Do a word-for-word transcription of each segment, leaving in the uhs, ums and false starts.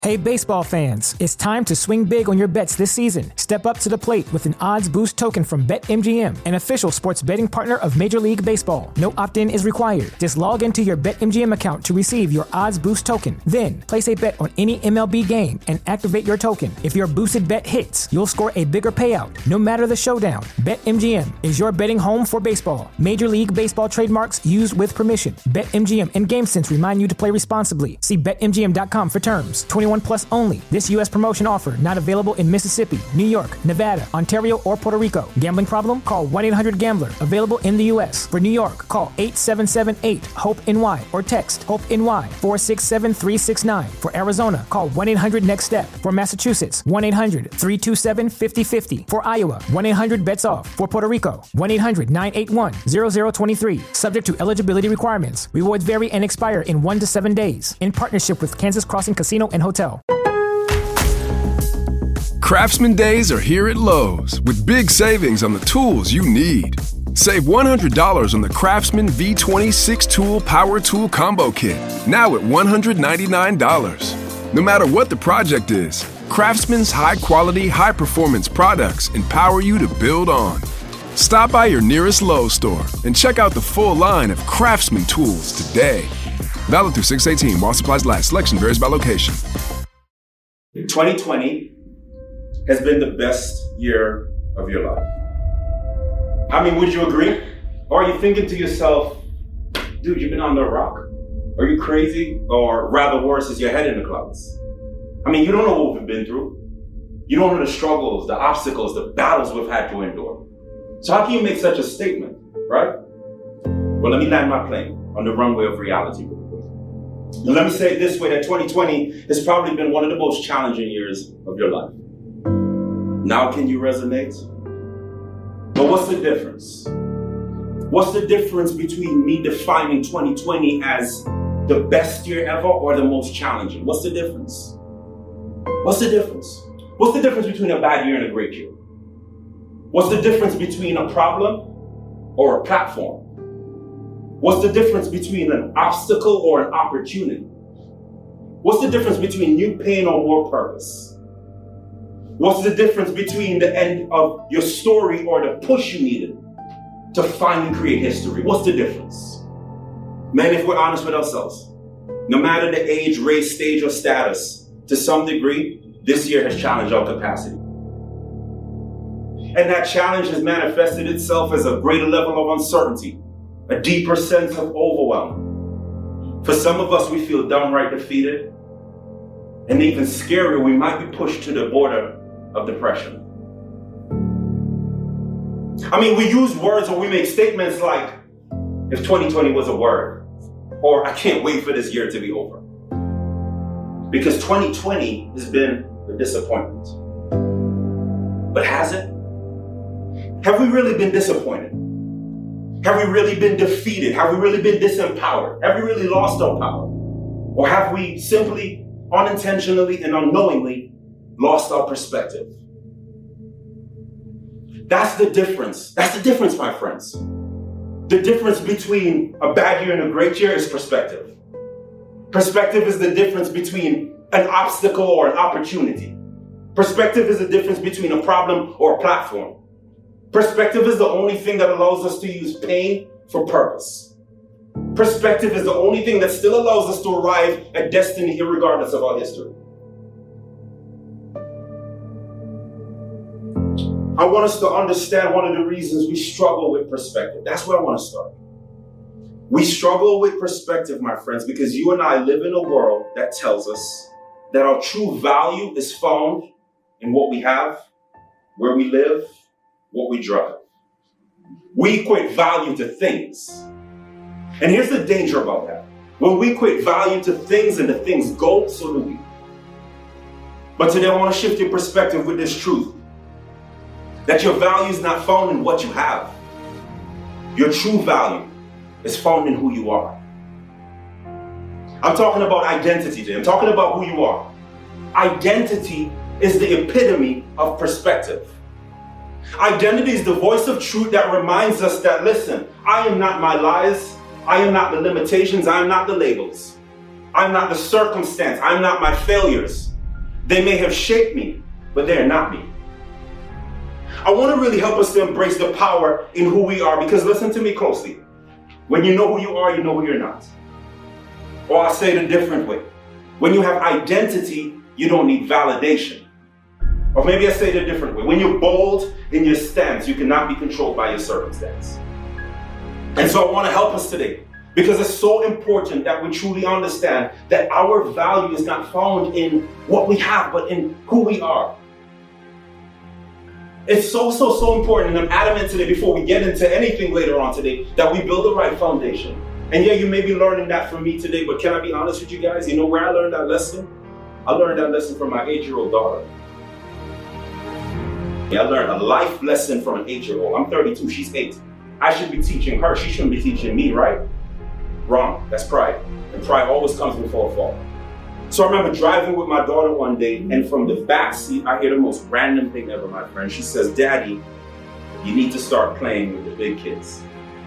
Hey baseball fans, it's time to swing big on your bets this season. Step up to the plate with an odds boost token from BetMGM, an official sports betting partner of Major League Baseball. No opt-in is required. Just log into your BetMGM account to receive your odds boost token. Then, place a bet on any M L B game and activate your token. If your boosted bet hits, you'll score a bigger payout, no matter the showdown. BetMGM is your betting home for baseball. Major League Baseball trademarks used with permission. BetMGM and GameSense remind you to play responsibly. See Bet M G M dot com for terms. twenty-one plus only. This U S promotion offer not available in Mississippi, New York, Nevada, Ontario, or Puerto Rico. Gambling problem? Call one eight hundred gambler. Available in the U S. For New York, call eight seven seven eight HOPE N Y or text HOPE-NY four six seven three six nine. For Arizona, call one eight hundred next step. For Massachusetts, one eight hundred three two seven five zero five zero. For Iowa, one eight hundred bets off. For Puerto Rico, one eight hundred nine eight one zero zero two three. Subject to eligibility requirements. Rewards vary and expire in one to seven days. In partnership with Kansas Crossing Casino and Hotel. Craftsman Days are here at Lowe's with big savings on the tools you need. Save one hundred dollars on the Craftsman V twenty six-tool Power Tool Combo Kit, now at one hundred ninety-nine dollars. No matter what the project is, Craftsman's high-quality, high-performance products empower you to build on. Stop by your nearest Lowe's store and check out the full line of Craftsman tools today. Valid through six eighteen while supplies last. Selection varies by location. twenty twenty has been the best year of your life. I mean, would you agree? Or are you thinking to yourself, dude, you've been on the rock? Are you crazy? Or rather worse, is your head in the clouds? I mean, you don't know what we've been through. You don't know the struggles, the obstacles, the battles we've had to endure. So how can you make such a statement, right? Well, let me land my plane on the runway of reality real quick. And let me say it this way, that twenty twenty has probably been one of the most challenging years of your life. Now can you resonate? But what's the difference? What's the difference between me defining twenty twenty as the best year ever or the most challenging? What's the difference? What's the difference? What's the difference between a bad year and a great year? What's the difference between a problem or a platform? What's the difference between an obstacle or an opportunity? What's the difference between new pain or more purpose? What's the difference between the end of your story or the push you needed to finally create history? What's the difference? Man, if we're honest with ourselves, no matter the age, race, stage, or status, to some degree, this year has challenged our capacity. And that challenge has manifested itself as a greater level of uncertainty, a deeper sense of overwhelm. For some of us, we feel downright defeated. And even scarier, we might be pushed to the border of depression. I mean, we use words or we make statements like, if twenty twenty was a word, or I can't wait for this year to be over. Because twenty twenty has been a disappointment. But has it? Have we really been disappointed? Have we really been defeated? Have we really been disempowered? Have we really lost our power? Or have we simply, unintentionally and unknowingly lost our perspective? That's the difference. That's the difference, my friends. The difference between a bad year and a great year is perspective. Perspective is the difference between an obstacle or an opportunity. Perspective is the difference between a problem or a platform. Perspective is the only thing that allows us to use pain for purpose. Perspective is the only thing that still allows us to arrive at destiny irregardless of our history. I want us to understand one of the reasons we struggle with perspective. That's where I want to start. We struggle with perspective, my friends, because you and I live in a world that tells us that our true value is found in what we have, where we live, what we drive. We equate value to things. And here's the danger about that. When we equate value to things and the things go, so do we. But today I want to shift your perspective with this truth. That your value is not found in what you have. Your true value is found in who you are. I'm talking about identity today. I'm talking about who you are. Identity is the epitome of perspective. Identity is the voice of truth that reminds us that, listen, I am not my lies. I am not the limitations. I am not the labels. I'm not the circumstance. I'm not my failures. They may have shaped me, but they're not me. I want to really help us to embrace the power in who we are, because listen to me closely. When you know who you are, you know who you're not. Or I'll say it a different way. When you have identity, you don't need validation. Or maybe I say it a different way. When you're bold in your stance, you cannot be controlled by your circumstance. And so I want to help us today, because it's so important that we truly understand that our value is not found in what we have, but in who we are. It's so, so, so important, and I'm adamant today, before we get into anything later on today, that we build the right foundation. And yeah, you may be learning that from me today, but can I be honest with you guys? You know where I learned that lesson? I learned that lesson from my eight-year-old daughter. Yeah, I learned a life lesson from an eight-year-old. I'm thirty-two, she's eight. I should be teaching her, she shouldn't be teaching me, right? Wrong, that's pride. And pride always comes before a fall. So I remember driving with my daughter one day, and from the back seat, I hear the most random thing ever, my friend. She says, "Daddy, you need to start playing with the big kids."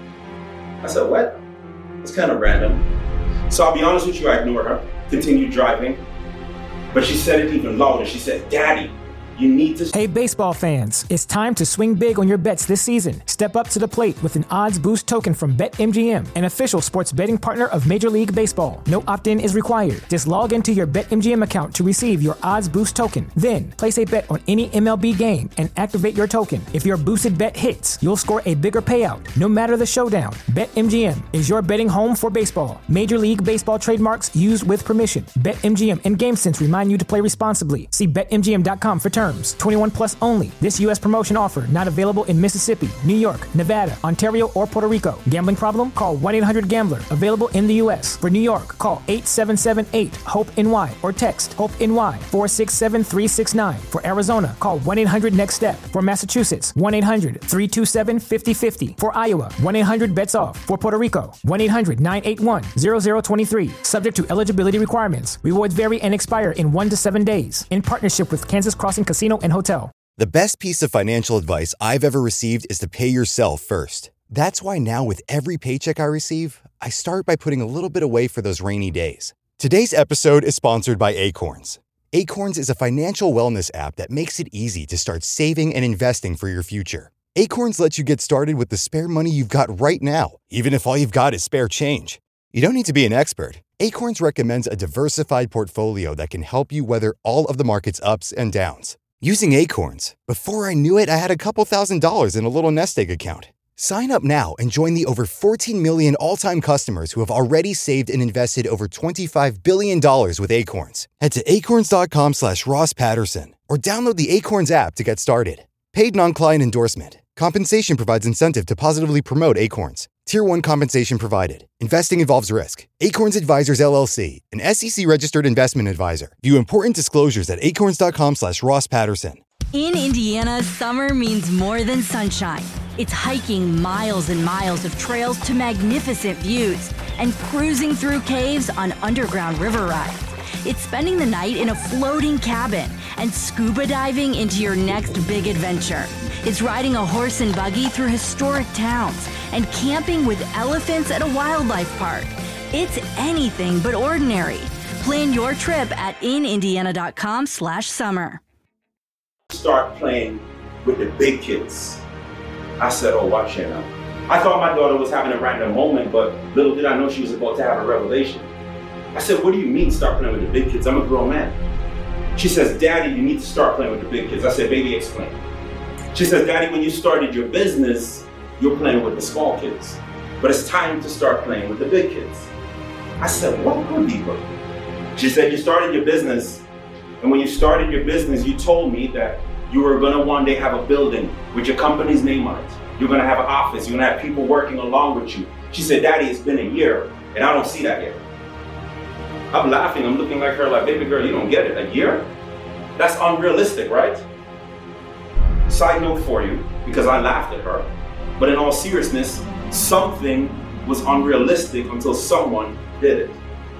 I said, "What?" It's kind of random. So I'll be honest with you, I ignored her, continued driving. But she said it even louder. She said, "Daddy, you need to..." Hey, baseball fans, it's time to swing big on your bets this season. Step up to the plate with an odds boost token from BetMGM, an official sports betting partner of Major League Baseball. No opt-in is required. Just log into your BetMGM account to receive your odds boost token. Then, place a bet on any M L B game and activate your token. If your boosted bet hits, you'll score a bigger payout, no matter the showdown. BetMGM is your betting home for baseball. Major League Baseball trademarks used with permission. BetMGM and GameSense remind you to play responsibly. See Bet M G M dot com for terms. twenty-one plus only. This U S promotion offer not available in Mississippi, New York, Nevada, Ontario, or Puerto Rico. Gambling problem? Call one eight hundred gambler. Available in the U S. For New York, call eight seven seven eight hope N Y or text HOPE-NY four six seven three six nine. For Arizona, call one eight hundred next step. For Massachusetts, one eight hundred three two seven five zero five zero. For Iowa, one eight hundred bets off. For Puerto Rico, one eight hundred nine eight one zero zero two three. Subject to eligibility requirements. Rewards vary and expire in one to seven days. In partnership with Kansas Crossing Casino and Hotel. The best piece of financial advice I've ever received is to pay yourself first. That's why now with every paycheck I receive, I start by putting a little bit away for those rainy days. Today's episode is sponsored by Acorns. Acorns is a financial wellness app that makes it easy to start saving and investing for your future. Acorns lets you get started with the spare money you've got right now, even if all you've got is spare change. You don't need to be an expert. Acorns recommends a diversified portfolio that can help you weather all of the market's ups and downs. Using Acorns, before I knew it, I had a couple thousand dollars in a little nest egg account. Sign up now and join the over fourteen million all-time customers who have already saved and invested over twenty-five billion dollars with Acorns. Head to acorns.com slash Ross Patterson or download the Acorns app to get started. Paid non-client endorsement. Compensation provides incentive to positively promote Acorns. Tier one compensation provided. Investing involves risk. Acorns Advisors, L L C, an S E C-registered investment advisor. View important disclosures at acorns.com slash Ross Patterson. In Indiana, summer means more than sunshine. It's hiking miles and miles of trails to magnificent views and cruising through caves on underground river rides. It's spending the night in a floating cabin and scuba diving into your next big adventure. It's riding a horse and buggy through historic towns and camping with elephants at a wildlife park. It's anything but ordinary. Plan your trip at inindiana.com slash summer. Start playing with the big kids. I said, "Oh, watch it now." I thought my daughter was having a random moment, but little did I know she was about to have a revelation. I said, "What do you mean start playing with the big kids? I'm a grown man." She says, "Daddy, you need to start playing with the big kids." I said, "Baby, explain." She says, "Daddy, when you started your business, you're playing with the small kids. But it's time to start playing with the big kids." I said, "What could be good?" She said, "You started your business, and when you started your business, you told me that you were gonna one day have a building with your company's name on it. You're gonna have an office, you're gonna have people working along with you." She said, "Daddy, it's been a year, and I don't see that yet." I'm laughing, I'm looking like her like, "Baby girl, you don't get it, a year? That's unrealistic, right?" Side note for you, because I laughed at her, but in all seriousness, something was unrealistic until someone did it.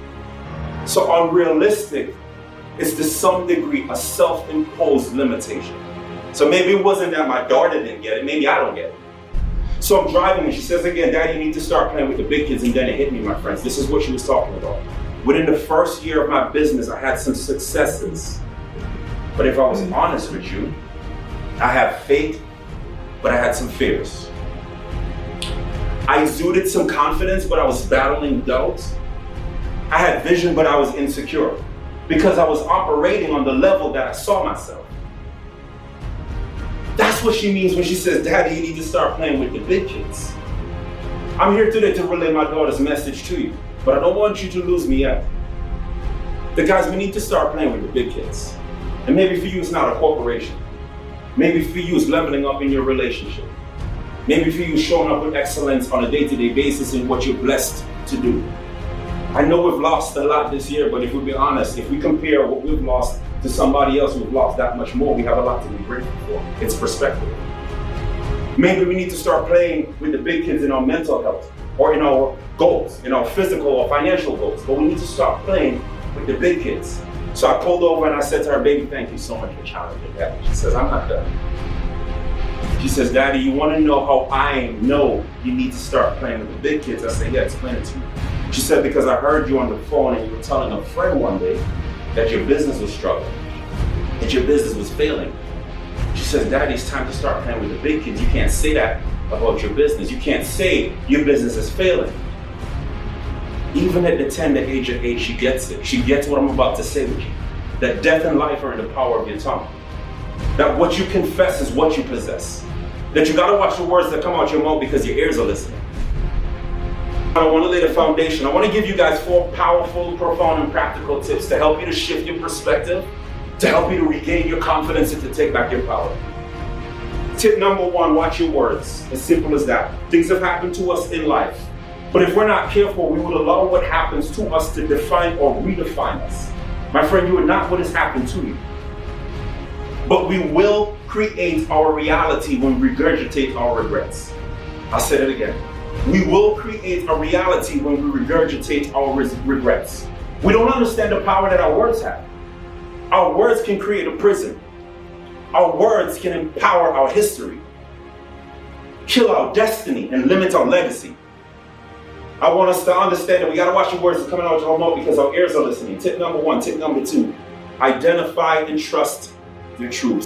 So unrealistic is to some degree a self-imposed limitation. So maybe it wasn't that my daughter didn't get it, maybe I don't get it. So I'm driving and she says again, "Daddy, you need to start playing with the big kids," and then it hit me, my friends. This is what she was talking about. Within the first year of my business, I had some successes. But if I was honest with you, I have faith, but I had some fears. I exuded some confidence, but I was battling doubt. I had vision, but I was insecure because I was operating on the level that I saw myself. That's what she means when she says, Daddy, you need to start playing with the big kids. I'm here today to relay my daughter's message to you, but I don't want you to lose me yet. The guys, we need to start playing with the big kids. And maybe for you, it's not a corporation. Maybe for you, it's leveling up in your relationship. Maybe for you, showing up with excellence on a day-to-day basis in what you're blessed to do. I know we've lost a lot this year, but if we'll be honest, if we compare what we've lost to somebody else who've lost that much more, we have a lot to be grateful for. It's perspective. Maybe we need to start playing with the big kids in our mental health or in our goals, in our physical or financial goals, but we need to start playing with the big kids. So I pulled over and I said to her, baby, thank you so much for challenging that. She says, I'm not done. She says, Daddy, you want to know how I know you need to start playing with the big kids? I said, yeah, explain it to me. She said, because I heard you on the phone and you were telling a friend one day that your business was struggling, that your business was failing. She says, Daddy, it's time to start playing with the big kids. You can't say that about your business. You can't say your business is failing. Even at the tender age of eight, she gets it. She gets what I'm about to say with you. That death and life are in the power of your tongue. That what you confess is what you possess. That you gotta watch the words that come out your mouth because your ears are listening. I want to lay the foundation. I want to give you guys four powerful, profound, and practical tips to help you to shift your perspective, to help you to regain your confidence and to take back your power. Tip number one, watch your words. As simple as that. Things have happened to us in life. But if we're not careful, we will allow what happens to us to define or redefine us. My friend, you are not what has happened to you. But we will create our reality when we regurgitate our regrets. I'll say it again. We will create a reality when we regurgitate our regrets. We don't understand the power that our words have. Our words can create a prison. Our words can empower our history, kill our destiny, and limit our legacy. I want us to understand that we got to watch the words that are coming out of our mouth because our ears are listening. Tip number one. Tip number two. Identify and trust the truth.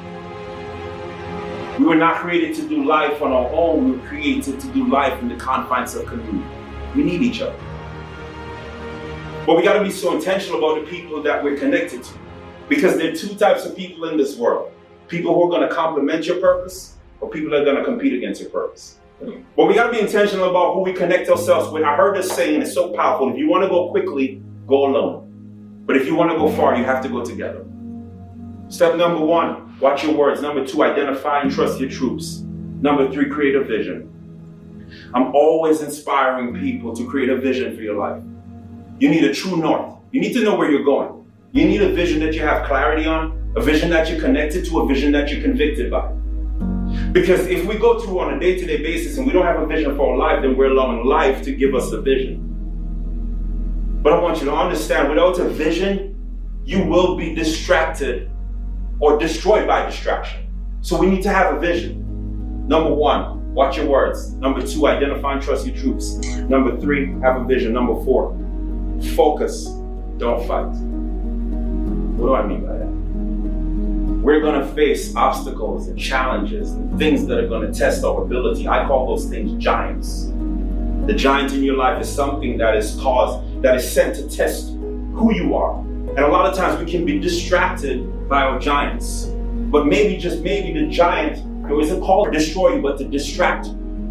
We were not created to do life on our own. We were created to do life in the confines of community. We need each other. But we got to be so intentional about the people that we're connected to. Because there are two types of people in this world. People who are going to complement your purpose or people that are going to compete against your purpose. But we got to be intentional about who we connect ourselves with. I heard this saying, it's so powerful. If you want to go quickly, go alone. But if you want to go far, you have to go together. Step number one, watch your words. Number two, identify and trust your troops. Number three, create a vision. I'm always inspiring people to create a vision for your life. You need a true north. You need to know where you're going. You need a vision that you have clarity on, a vision that you're connected to, a vision that you're convicted by. Because if we go through on a day-to-day basis and we don't have a vision for our life, then we're allowing life to give us a vision. But I want you to understand, without a vision, you will be distracted or destroyed by distraction. So we need to have a vision. Number one, watch your words. Number two, identify and trust your troops. Number three, have a vision. Number four, focus, don't fight. What do I mean by that? We're gonna face obstacles and challenges and things that are gonna test our ability. I call those things giants. The giant in your life is something that is caused, that is sent to test who you are. And a lot of times we can be distracted by our giants. But maybe, just maybe, the giant isn't called to destroy you, but to distract you.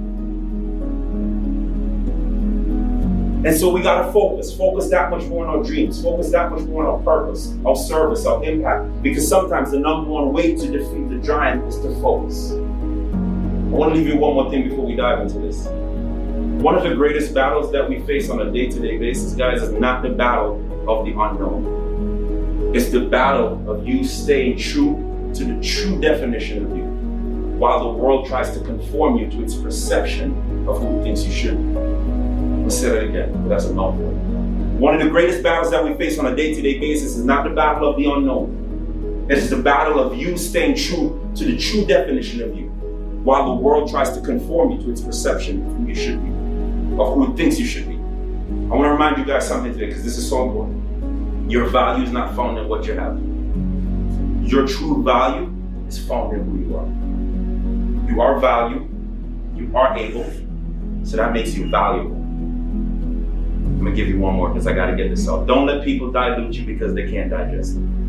And so we gotta focus, focus that much more on our dreams, focus that much more on our purpose, our service, our impact. Because sometimes the number one way to defeat the giant is to focus. I wanna leave you one more thing before we dive into this. One of the greatest battles that we face on a day-to-day basis, guys, is not the battle of the unknown. It's the battle of you staying true to the true definition of you, while the world tries to conform you to its perception of who it thinks you should be. I'll say that again, but that's a mouthful. One of the greatest battles that we face on a day-to-day basis is not the battle of the unknown. It is the battle of you staying true to the true definition of you, while the world tries to conform you to its perception of who you should be, of who it thinks you should be. I want to remind you guys something today, because this is so important. Your value is not found in what you have. your true value is found in who you are. You are value, you are able, so that makes you valuable. I'm gonna give you one more because I gotta get this out. Don't let people dilute you because they can't digest it.